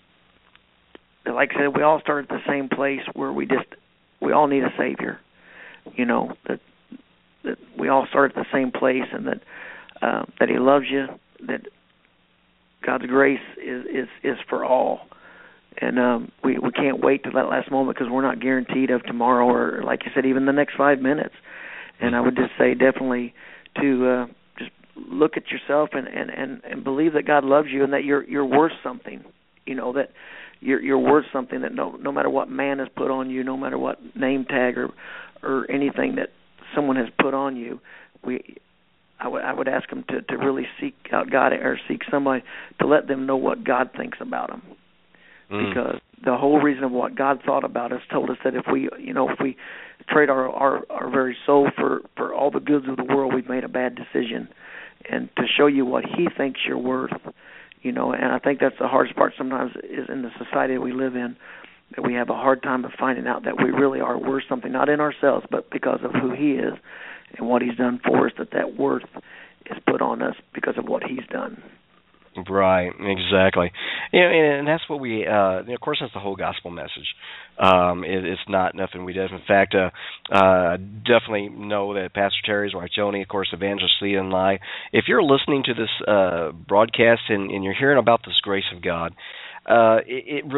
like I said, we all start at the same place where we all need a Savior. That we all start at the same place, and that He loves you, that God's grace is for all. And we can't wait till that last moment because we're not guaranteed of tomorrow or, like you said, even the next 5 minutes. And I would just say definitely to just look at yourself and believe that God loves you and that you're worth something. That you're worth something, that no matter what man has put on you, no matter what name tag or anything that someone has put on you, I would ask them to really seek out God or seek somebody to let them know what God thinks about them. Because the whole reason of what God thought about us told us that if we trade our very soul for all the goods of the world, we've made a bad decision. And to show you what He thinks you're worth, and I think that's the hardest part sometimes is in the society that we live in, that we have a hard time of finding out that we really are worth something, not in ourselves, but because of who He is and what He's done for us, that worth is put on us because of what He's done. Right, exactly. And that's what we, of course, that's the whole gospel message. It's not nothing we did. In fact, definitely know that Pastor Terry's wife, Joni, of course, Evangelist Lee and I, if you're listening to this broadcast and you're hearing about this grace of God, it's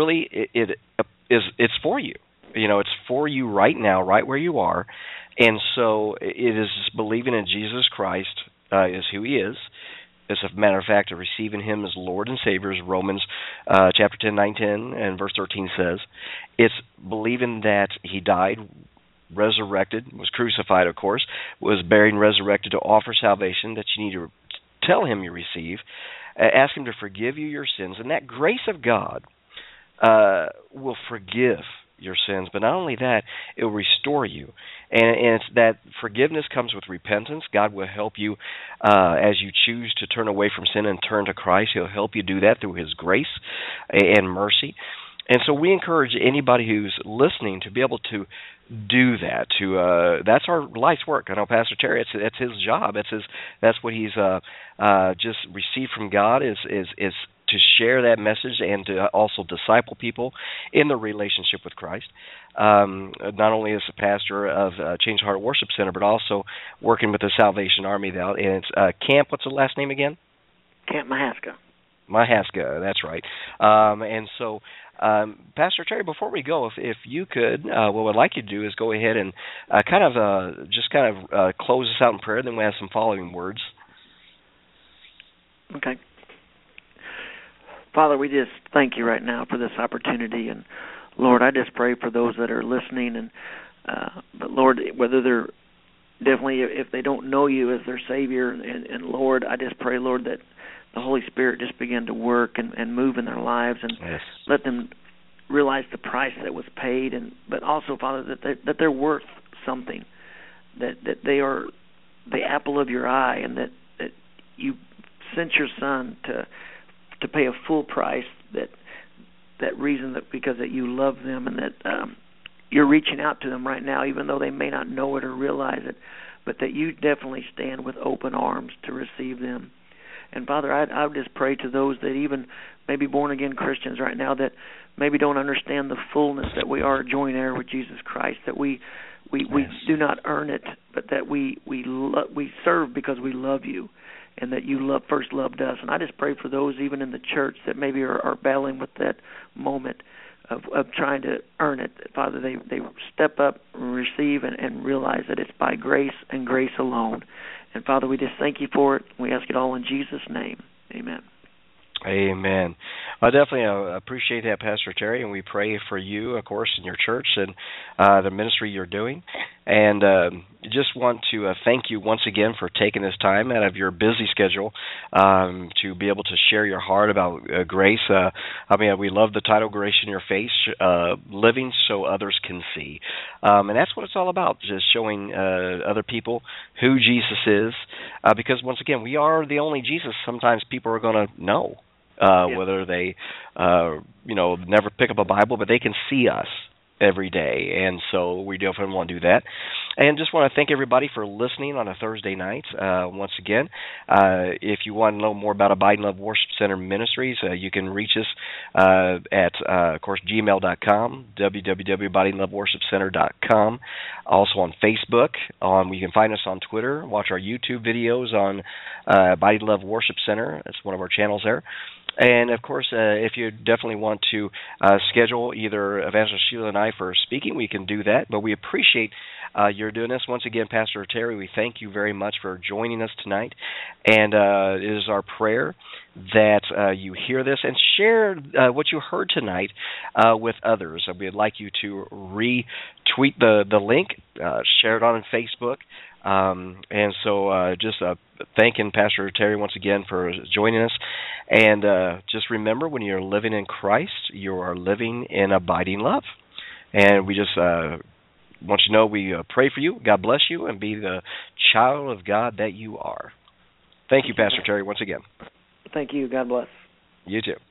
for you. It's for you right now, right where you are. And so it is believing in Jesus Christ is who He is. As a matter of fact, receiving Him as Lord and Savior, as Romans chapter 10, 9, 10, and verse 13 says. It's believing that He died, resurrected, was crucified, of course, was buried and resurrected to offer salvation that you need to tell Him you receive. ask Him to forgive you your sins, and that grace of God will forgive your sins. But not only that, it will restore you. And it's that forgiveness comes with repentance. God will help you as you choose to turn away from sin and turn to Christ. He'll help you do that through His grace and mercy. And so we encourage anybody who's listening to be able to do that. That's our life's work. I know Pastor Terry. It's his job. That's what he's just received from God is to share that message and to also disciple people in the relationship with Christ. Not only as a pastor of Change Heart Worship Center, but also working with the Salvation Army. And it's Camp. What's the last name again? Camp Mahaska. Mahaska. That's right. And so. Pastor Terry, before we go, if you could, what I'd like you to do is go ahead and close us out in prayer, then we have some following words. Okay. Father, we just thank you right now for this opportunity, and Lord, I just pray for those that are listening, and but Lord, whether they're definitely, if they don't know you as their Savior, and Lord, I just pray, Lord, that the Holy Spirit just begin to work and move in their lives, and yes. Let them realize the price that was paid, but also, Father, that they're worth something, that they are the apple of your eye, and that you sent your Son to pay a full price. That reason that because that you love them, and that you're reaching out to them right now, even though they may not know it or realize it, but that you definitely stand with open arms to receive them. And Father, I would just pray to those that even maybe born-again Christians right now that maybe don't understand the fullness that we are joint heir with Jesus Christ, that we do not earn it, but that we serve because we love you, and that you first loved us. And I just pray for those even in the church that maybe are battling with that moment of trying to earn it. Father, they step up and receive and realize that it's by grace and grace alone. And Father, we just thank you for it. We ask it all in Jesus' name. Amen. Amen. I definitely appreciate that, Pastor Terry, and we pray for you, of course, in your church and the ministry you're doing. And just want to thank you once again for taking this time out of your busy schedule to be able to share your heart about grace. We love the title, Grace in Your Face, living so others can see. And that's what it's all about, just showing other people who Jesus is. Because, once again, we are the only Jesus sometimes people are going to know. Whether they, never pick up a Bible, but they can see us every day, and so we definitely want to do that. And just want to thank everybody for listening on a Thursday night. Once again, if you want to know more about Abiding Love Worship Center Ministries, you can reach us at, of course, gmail.com, www.abidingloveworshipcenter.com. Also on Facebook. You can find us on Twitter. Watch our YouTube videos on Abiding Love Worship Center. That's one of our channels there. And, of course, if you definitely want to schedule either Evangelist Sheila and I for speaking, we can do that. But we appreciate your doing this. Once again, Pastor Terry, we thank you very much for joining us tonight. And it is our prayer that you hear this and share what you heard tonight with others. We'd like you to retweet the link, share it on Facebook. And so just thanking Pastor Terry once again for joining us. And just remember, when you're living in Christ, you are living in abiding love. And we just want you to know we pray for you. God bless you, and be the child of God that you are. Thank you, Pastor Terry, once again. Thank you. God bless. You too.